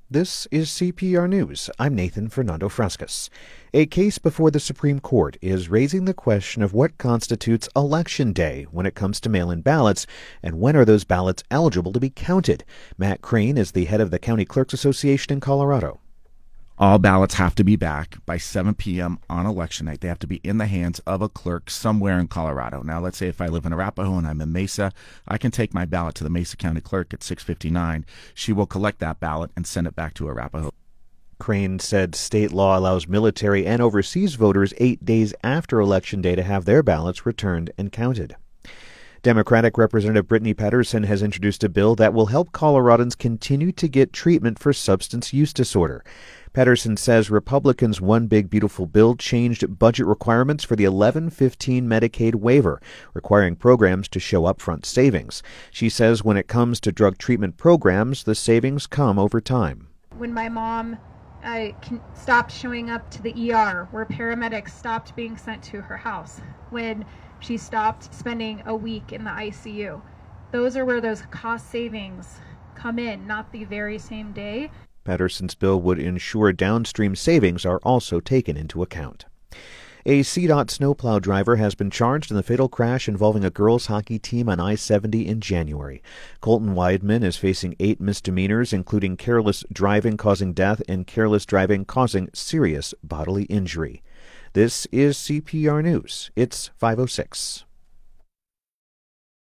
This is CPR News. I'm Nathan Fernando Frescas. A case before the Supreme Court is raising the question of what constitutes Election Day when it comes to mail-in ballots, and when are those ballots eligible to be counted. Matt Crane is the head of the County Clerks Association in Colorado. All ballots have to be back by 7 p.m. on election night. They have to be in the hands of a clerk somewhere in Colorado. Now, let's say if I live in Arapahoe and I'm in Mesa, I can take my ballot to the Mesa County Clerk at 6:59. She will collect that ballot and send it back to Arapahoe. Crane said state law allows military and overseas voters 8 days after Election Day to have their ballots returned and counted. Democratic Representative Brittany Pettersen has introduced a bill that will help Coloradans continue to get treatment for substance use disorder. Pettersen says Republicans' One Big Beautiful Bill changed budget requirements for the 1115 Medicaid waiver, requiring programs to show upfront savings. She says when it comes to drug treatment programs, the savings come over time. When my mom stopped showing up to the ER, where paramedics stopped being sent to her house, when she stopped spending a week in the ICU, those are where those cost savings come in, not the very same day. Pettersen's bill would ensure downstream savings are also taken into account. A CDOT snowplow driver has been charged in the fatal crash involving a girls' hockey team on I-70 in January. Colton Weidman is facing 8 misdemeanors, including careless driving causing death and careless driving causing serious bodily injury. This is CPR News. It's 5:06.